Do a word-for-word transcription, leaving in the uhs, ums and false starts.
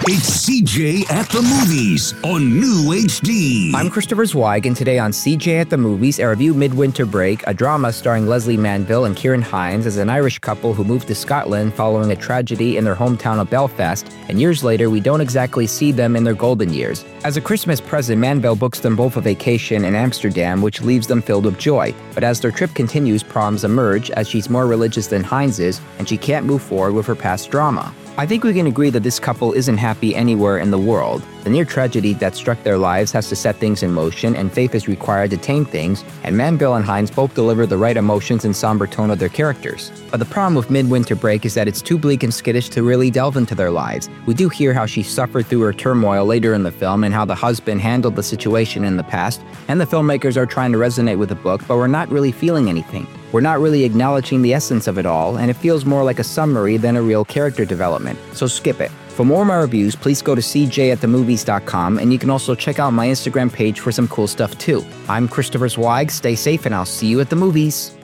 It's C J at the Movies on New H D. I'm Christopher Zweig, and today on C J at the Movies, I review Midwinter Break, a drama starring Leslie Manville and Ciarán Hinds as an Irish couple who moved to Scotland following a tragedy in their hometown of Belfast, and years later we don't exactly see them in their golden years. As a Christmas present, Manville books them both a vacation in Amsterdam, which leaves them filled with joy. But as their trip continues, problems emerge as she's more religious than Hinds is, and she can't move forward with her past drama. I think we can agree that this couple isn't happy anywhere in the world. The near tragedy that struck their lives has to set things in motion, and faith is required to tame things, and Manville and Hinds both deliver the right emotions and somber tone of their characters. But the problem with Midwinter Break is that it's too bleak and skittish to really delve into their lives. We do hear how she suffered through her turmoil later in the film and how the husband handled the situation in the past, and the filmmakers are trying to resonate with the book, but we're not really feeling anything. We're not really acknowledging the essence of it all, and it feels more like a summary than a real character development, so skip it. For more of my reviews, please go to c j at the movies dot com, and you can also check out my Instagram page for some cool stuff too. I'm Christopher Zweig, stay safe, and I'll see you at the movies.